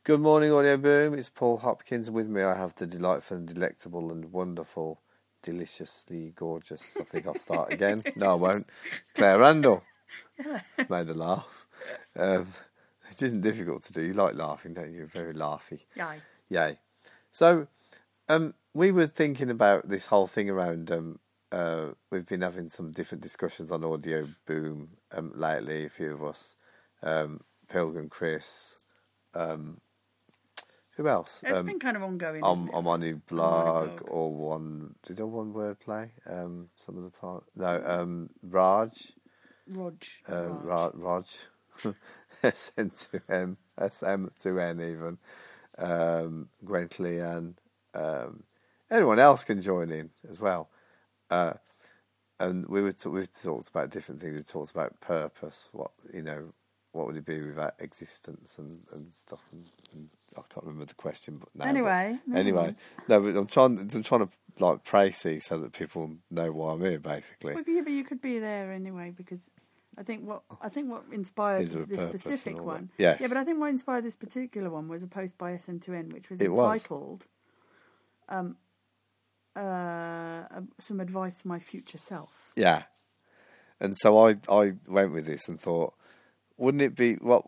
Good morning, Audio Boom. It's Paul Hopkins, and with me I have the delightful and delectable and wonderful, deliciously gorgeous. I think I'll start again. No, I won't. Claire Randall. Made a laugh. It isn't difficult to do. You like laughing, don't you? You're very laughy. Yay. Yay. So, we were thinking about this whole thing around. We've been having some different discussions on Audio Boom lately. A few of us, Pilgrim Chris. Who else? It's been kind of ongoing. I'm on a blog or one. Did I one word play? Some of the time. No. Raj. Raj. SN to M. SM to N even. Gwen Clean. Anyone else can join in as well. And we've talked about different things. We've talked about purpose. What would it be without existence and stuff? And I can't remember the question, but no. Anyway, no. But I'm trying to like Pracy so that people know why I'm here, basically. Well, yeah, but you could be there anyway because I think what inspired this specific one. Yes. Yeah, but I think what inspired this particular one was a post by SN2N, which was entitled "Some Advice for My Future Self." Yeah, and so I went with this and thought, wouldn't it be what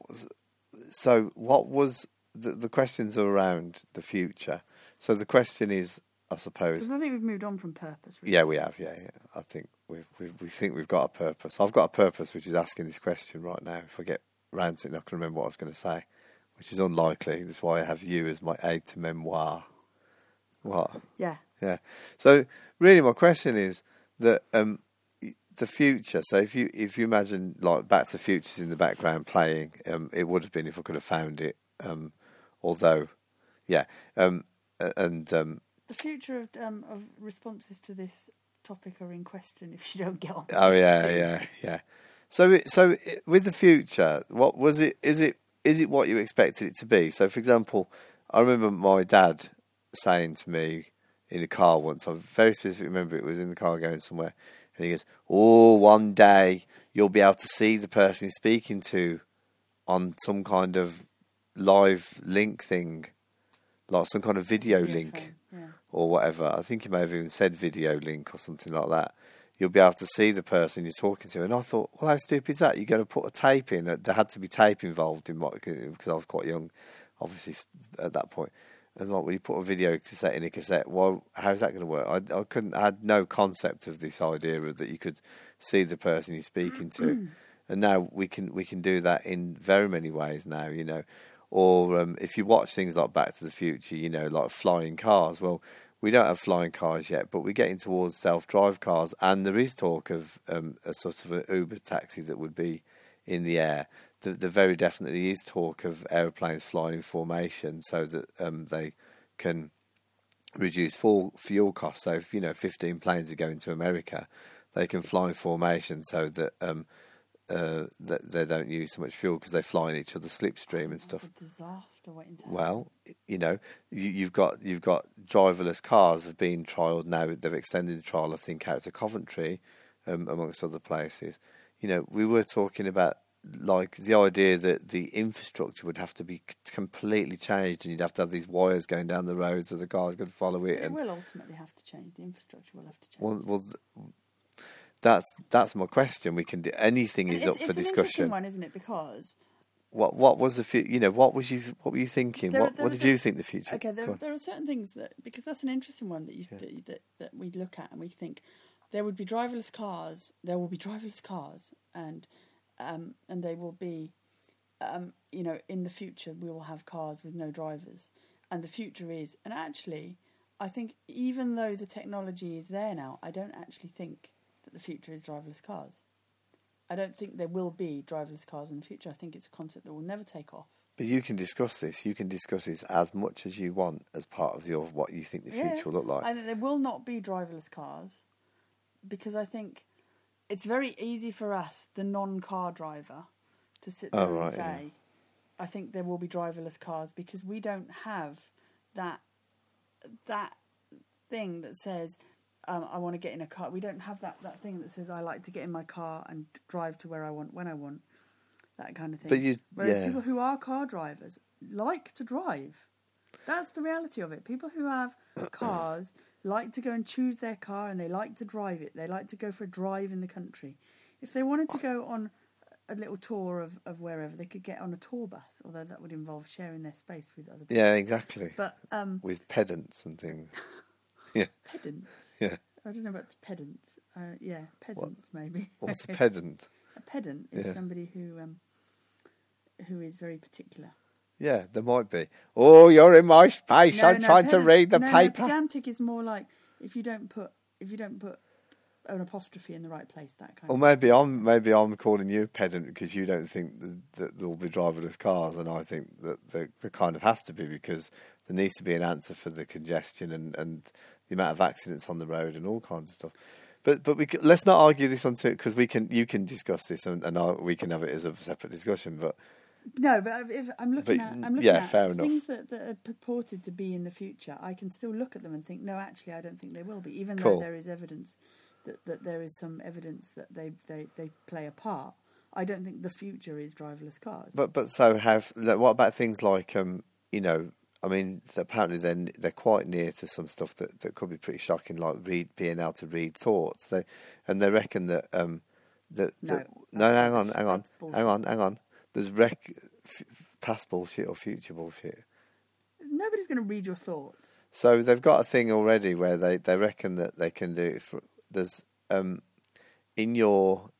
was the questions are around the future. So the question is, I suppose. Because I think we've moved on from purpose. Really. Yeah, we have. Yeah. I think we think we've got a purpose. I've got a purpose, which is asking this question right now. If I get round to it, I can remember what I was going to say, which is unlikely. That's why I have you as my aide to memoir. What? Yeah. Yeah. So really, my question is that the future. So if you imagine like Back to the Future's in the background playing, it would have been if I could have found it. Although, yeah, and the future of responses to this topic are in question if you don't get on. Oh yeah. So with the future, what was it? Is it what you expected it to be? So, for example, I remember my dad saying to me in a car once. I very specifically remember it was in the car going somewhere, and he goes, "Oh, one day you'll be able to see the person you're speaking to on some kind of live link thing, like some kind of video link." Or whatever. I think he may have even said video link or something like that. You'll be able to see the person you're talking to. And I thought, well, how stupid is that? You're going to put a tape in. There had to be tape involved in because I was quite young, obviously, at that point. And like, when you put a video cassette in a cassette, well, how's that going to work? I had no concept of this idea of that you could see the person you're speaking to. And now we can do that in very many ways now, Or if you watch things like Back to the Future, like flying cars. Well, we don't have flying cars yet, but we're getting towards self-drive cars, and there is talk of a sort of an Uber taxi that would be in the air. There very definitely is talk of aeroplanes flying in formation so that they can reduce fuel costs. So if 15 planes are going to America, they can fly in formation so that that they don't use so much fuel because they fly in each other's slipstream and stuff. It's a disaster waiting to happen. Well, you've got driverless cars have been trialled now. They've extended the trial, I think, out to Coventry, amongst other places. We were talking about like the idea that the infrastructure would have to be completely changed, and you'd have to have these wires going down the road so the cars could follow it. It will ultimately have to change. The infrastructure will have to change. Well. That's my question. We can do anything is up for discussion. It's an interesting one, isn't it? Because what was the future? What were you thinking? What did you think the future? Okay, there are certain things that, because that's an interesting one that we look at and we think there will be driverless cars, and they will be in the future we will have cars with no drivers, and the future is, and actually I think even though the technology is there now, I don't actually think that the future is driverless cars. I don't think there will be driverless cars in the future. I think it's a concept that will never take off. But you can discuss this. You can discuss this as much as you want as part of what you think the future will look like. I think there will not be driverless cars because I think it's very easy for us, the non-car driver, to sit there and say, I think there will be driverless cars because we don't have that thing that says, I want to get in a car. We don't have that thing that says I like to get in my car and drive to where I want when I want, that kind of thing. But Whereas people who are car drivers like to drive. That's the reality of it. People who have cars like to go and choose their car, and they like to drive it. They like to go for a drive in the country. If they wanted to go on a little tour of wherever, they could get on a tour bus, although that would involve sharing their space with other people. Yeah, exactly. But with pedants and things. Yeah. Pedants? Yeah. I don't know about pedants. Yeah, peasants maybe. What's a pedant? A pedant is somebody who is very particular. Yeah, there might be. Oh, you're in my space. I'm trying to read the paper. Pedantic is more like if you don't put an apostrophe in the right place, that kind. Or of maybe I'm calling you a pedant because you don't think that there'll be driverless cars, and I think that there kind of has to be, because there needs to be an answer for the congestion and the amount of accidents on the road and all kinds of stuff. But let's not argue this onto it, because you can discuss this and we can have it as a separate discussion. But no, but if I'm looking at fair things that are purported to be in the future, I can still look at them and think, no, actually, I don't think they will be, even though there is evidence that there is some evidence that they play a part. I don't think the future is driverless cars. But so what about things like I mean, apparently they're quite near to some stuff that could be pretty shocking, like being able to read thoughts. They reckon that hang on. There's past bullshit or future bullshit. Nobody's going to read your thoughts. So they've got a thing already where they reckon that they can do it. There's in your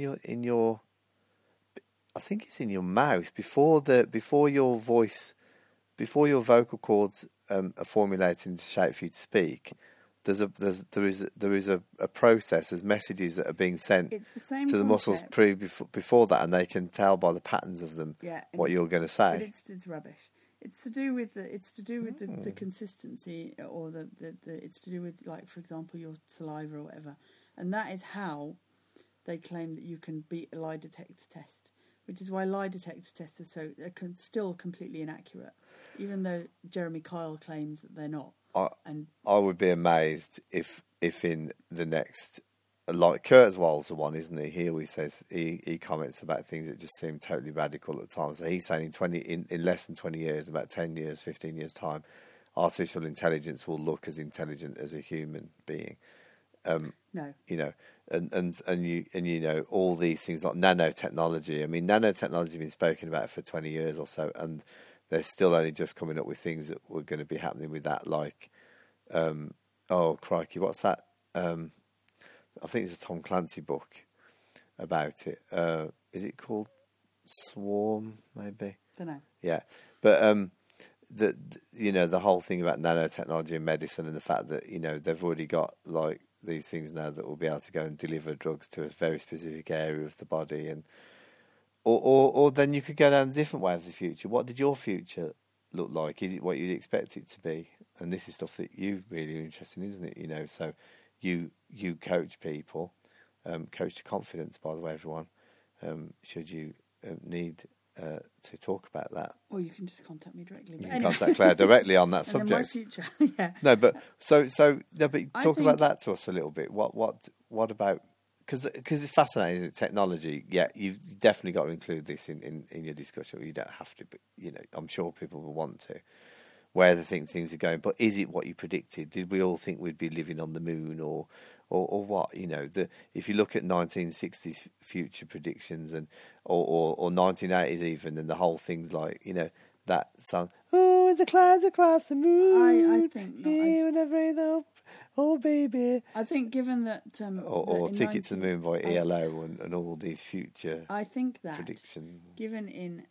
I think it's in your mouth before your voice. Before your vocal cords are formulated into shape for you to speak, there is a process. There's messages that are being sent to the muscles before that, and they can tell by the patterns of them what you're going to say. But it's rubbish. It's to do with the consistency, or it's to do with, like, for example, your saliva or whatever, and that is how they claim that you can beat a lie detector test. Which is why lie detector tests are still completely inaccurate, even though Jeremy Kyle claims that they're not. I would be amazed if in the next, like Kurzweil's the one, isn't he? He always says he comments about things that just seem totally radical at times. So he's saying in less than 20 years, about 10 years, 15 years time, artificial intelligence will look as intelligent as a human being. No. And you know, all these things like nanotechnology. I mean, nanotechnology has been spoken about for 20 years or so, and they're still only just coming up with things that were going to be happening with that. Like, oh crikey, what's that? I think it's a Tom Clancy book about it. Is it called Swarm? Maybe. Don't know. Yeah, but the whole thing about nanotechnology and medicine, and the fact that they've already got like these things now that will be able to go and deliver drugs to a very specific area of the body, and or then you could go down a different way of the future. What did your future look like? Is it what you'd expect it to be? And this is stuff that you really are interested in, isn't it? So you coach people, coach to confidence, by the way, everyone. Should you need to talk about that, or you can just contact me directly. You can contact Claire directly on that subject. My future, yeah. No, but talk about that to us a little bit. What about, because it's fascinating, technology. Yeah, you've definitely got to include this in your discussion. You don't have to, but I'm sure people will want to. Where they think things are going, but is it what you predicted? Did we all think we'd be living on the moon, or what? If you look at 1960s future predictions or 1980s even, and the whole thing's like that song. Oh, as the clouds across the moon. I think not. Oh, baby. I think given that or Ticket to the Moon by ELO and all these future. I think that predictions. Given in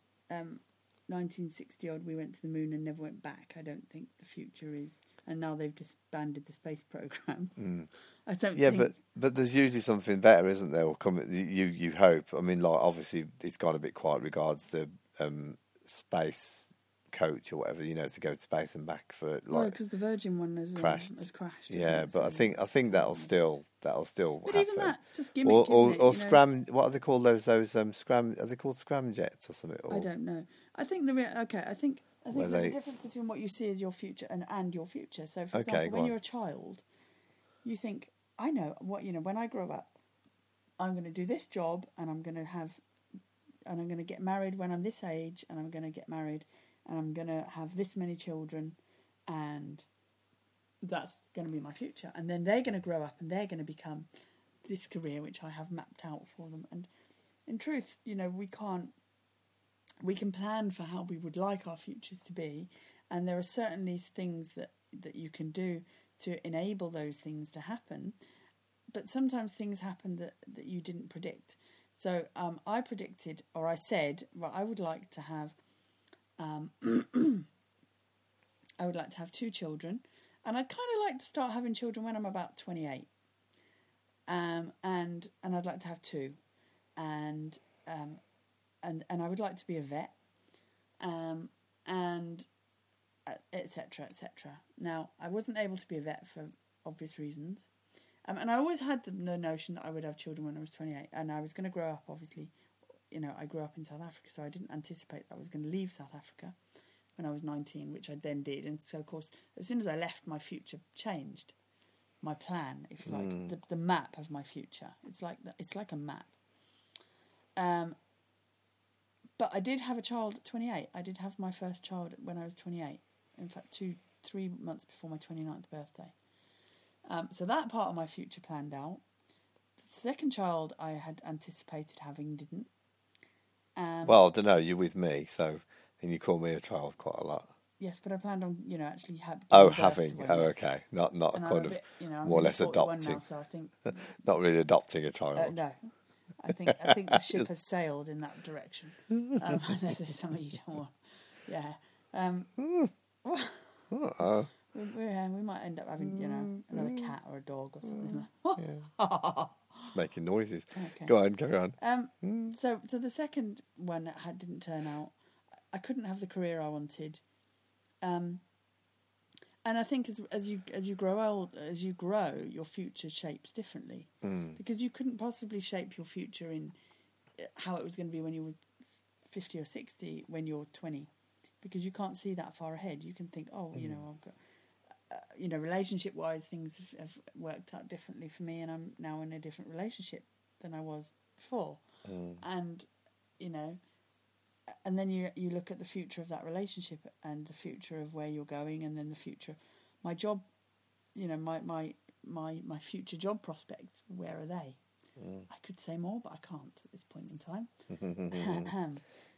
1960 odd, we went to the moon and never went back. I don't think the future is, and now they've disbanded the space program. I don't. Yeah, but there's usually something better, isn't there? Or you hope. I mean, like obviously it's gone a bit quiet regards the space coach or whatever, to go to space and back for because the Virgin one has crashed. Yeah, but I think that'll still. But happen. Even that's just gimmick, or scram. What are they called? Those scram? Are they called scramjets or something? Or, I don't know. I think I think there's a difference between what you see as your future and your future. So, for example, when you're a child, you think, I know what when I grow up, I'm going to do this job, and I'm going to get married when I'm this age, and I'm going to get married, and I'm going to have this many children, and that's going to be my future. And then they're going to grow up and they're going to become this career which I have mapped out for them. And in truth, we can plan for how we would like our futures to be, and there are certainly things that you can do to enable those things to happen. But sometimes things happen that you didn't predict. So I predicted, or I said, well, I would like to have, I would like to have 2 children, and I'd kind of like to start having children when I'm about 28. And I'd like to have 2, and I would like to be a vet, and etc. etc. Now, I wasn't able to be a vet for obvious reasons. And I always had the notion that I would have children when I was 28, and I was going to grow up, obviously. I grew up in South Africa, so I didn't anticipate that I was going to leave South Africa when I was 19, which I then did. And so, of course, as soon as I left, my future changed. My plan, if you like, the map of my future. It's like a map. But I did have a child at 28. I did have my first child when I was 28. In fact, 3 months before my 29th birthday. So that part of my future planned out. The second child I had anticipated having didn't. Well, I don't know. You're with me, so then you call me a child quite a lot. Yes, but I planned on, actually having. Okay. Not and kind of bit, more or less adopting. Now, so I think not really adopting a child. No, I think the ship has sailed in that direction. Unless it's something you don't want. Yeah. We might end up having, another cat or a dog or something. It's making noises. Okay. Go on, carry on. So the second one that didn't turn out, I couldn't have the career I wanted. And I think as you grow old, as you grow, your future shapes differently. Because you couldn't possibly shape your future in how it was going to be when you were 50 or 60 when you're 20, because you can't see that far ahead. You can think, I've got, relationship-wise, things have worked out differently for me, and I'm now in a different relationship than I was before. And, and then you look at the future of that relationship and the future of where you're going, and then the future, my job, my future job prospects, where are they? I could say more, but I can't at this point in time.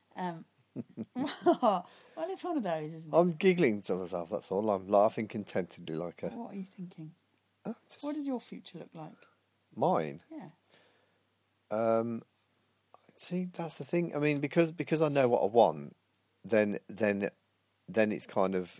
Well, it's one of those, isn't it? I'm giggling to myself, that's all. I'm laughing contentedly like a... What are you thinking? What does your future look like? Mine? Yeah. See, that's the thing. I mean, because I know what I want, then it's kind of...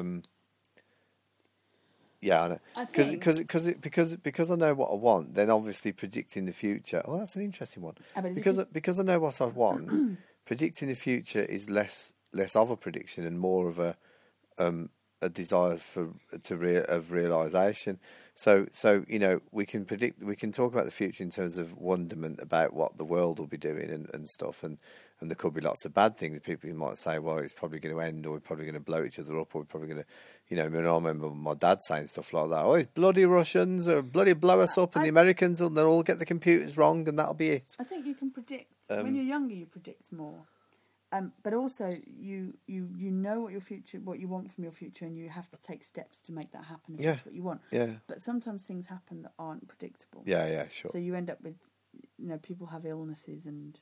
yeah, I know. Because I know what I want, then obviously predicting the future... Oh, that's an interesting one. Because I know what I want... Predicting the future is less of a prediction and more of a desire of realisation. So we can talk about the future in terms of wonderment about what the world will be doing and stuff, and there could be lots of bad things. People might say, well, it's probably going to end, or we're probably going to blow each other up, or we're probably going to, I remember my dad saying stuff like that. Oh, it's bloody Russians, or bloody blow us up, and the Americans, and they'll all get the computers wrong, and that'll be it. I think you can predict. When you're younger, you predict more. But also, you know what you want from your future, and you have to take steps to make that happen if that's what you want. Yeah. But sometimes things happen that aren't predictable. Yeah, sure. So you end up with, people have illnesses and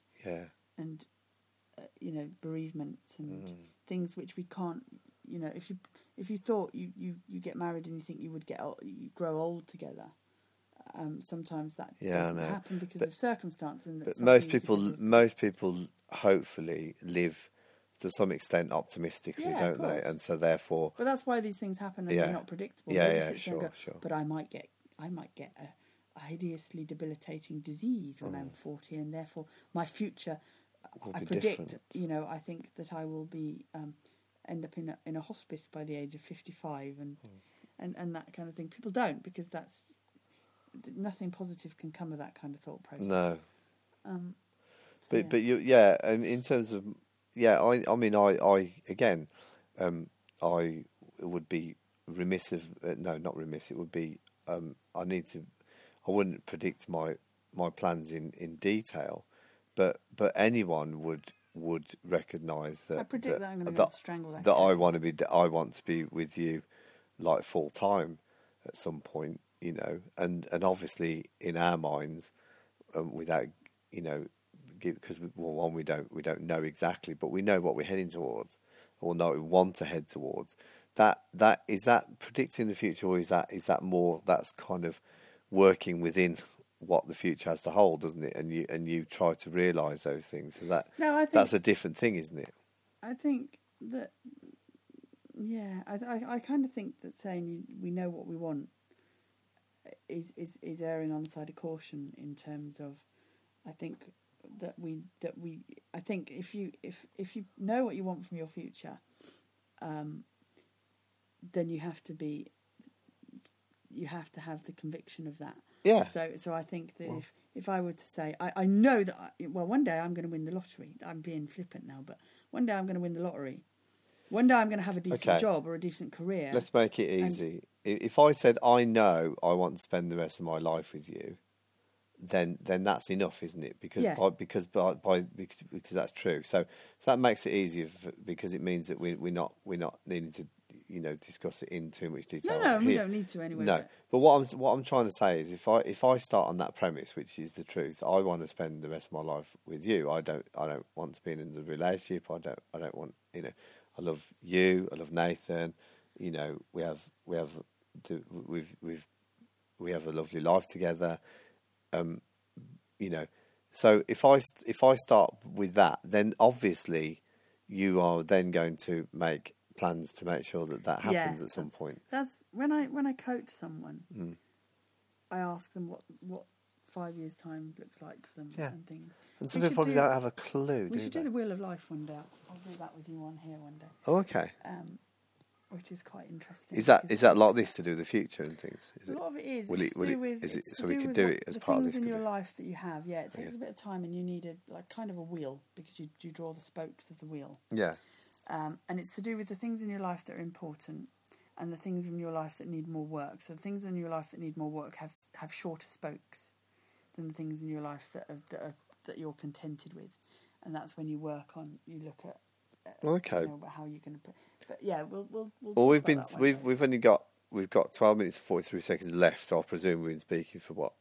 bereavements and things which we can't. If you thought you get married and you think you would you grow old together. Sometimes that doesn't happen because of circumstance. But most people hopefully live to some extent optimistically, don't they? And so therefore... But that's why these things happen and they're not predictable. Sure. But I might get a hideously debilitating disease when I'm 40, and therefore my future, I predict, different. I think that I will be end up in a hospice by the age of 55 and that kind of thing. People don't, because that's... Nothing positive can come of that kind of thought process. No. But in terms of I would be remiss if not remiss. It would be I wouldn't predict my plans in detail, but anyone would would recognise that I predict that I'm going to that, strangle that. that cat. I want to be with you, like full time, at some point, you know, and obviously in our minds, without, you know, because we don't know exactly, but we know what we're heading towards, or know what we want to head towards. That is that predicting the future, or is that more that's kind of working within what the future has to hold, doesn't it? And you try to realise those things. So No, I think that's a different thing, isn't it? I think that, yeah, I kind of think that saying we know what we want is erring on the side of caution in terms of, I think I think if you know what you want from your future, then you have to have the conviction of that. Yeah. So I think that if I were to say, I know that, one day I'm going to win the lottery. I'm being flippant now, but one day I'm going to win the lottery. One day I'm going to have a decent job or a decent career. Let's make it easy. If I said, I know I want to spend the rest of my life with you, then that's enough, isn't it? Because that's true. So that makes it easier because it means that we're not needing to, you know, discuss it in too much detail. No, we don't need to anyway. No, but what I'm trying to say is, if I start on that premise, which is the truth, I want to spend the rest of my life with you. I don't want to be in a relationship. I don't want, you know. I love you. I love Nathan. You know, we have a lovely life together. You know, so if I start with that, then obviously you are then going to make plans to make sure that happens at some point. That's when I coach someone, I ask them what 5 years time looks like for them and things. And some people probably don't have a clue. We should do the Wheel of Life one day. I'll do that with you on here one day. Oh, okay. Which is quite interesting. Is that like this to do with the future and things? A lot of it is. So we could do it as part of this? The things in your life that you have. Yeah, it takes a bit of time, and you need kind of a wheel, because you draw the spokes of the wheel. Yeah. And it's to do with the things in your life that are important, and the things in your life that need more work. So the things in your life that need more work have shorter spokes than the things in your life that you're contented with, and that's when you look at. Okay. You know, how you're going to put. But yeah, we'll. Well, we've only got 12 minutes and 43 seconds left, so I presume we've been speaking for what,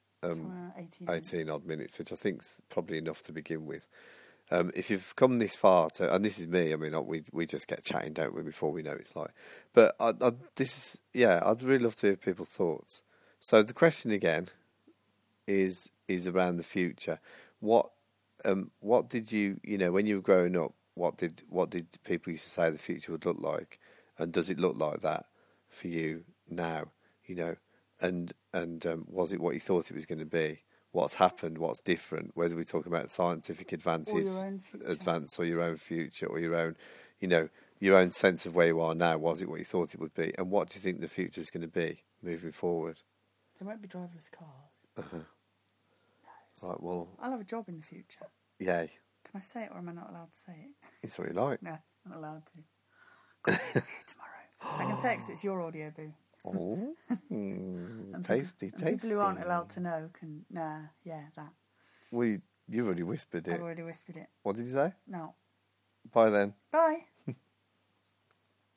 18 odd minutes, which I think's probably enough to begin with. If you've come this far and this is me, I mean, we just get chatting, don't we, before we know it's like. But I'd really love to hear people's thoughts. So the question again is around the future. What did you know when you were growing up? What did people used to say the future would look like, and does it look like that for you now? You know, and was it what you thought it was going to be? What's happened? What's different? Whether we're talking about scientific advance or your own future, or your own, you know, your own sense of where you are now. Was it what you thought it would be? And what do you think the future is going to be moving forward? There won't be driverless cars. No. Right. Well, I'll have a job in the future. Yay. Can I say it, or am I not allowed to say it? It's what you like. No, I'm not allowed to. Got to see you tomorrow. I can say it because it's your audio, boo. Oh, tasty. People who aren't allowed to know can. That. Well, you've already whispered it. I've already whispered it. What did you say? No. Bye then. Bye.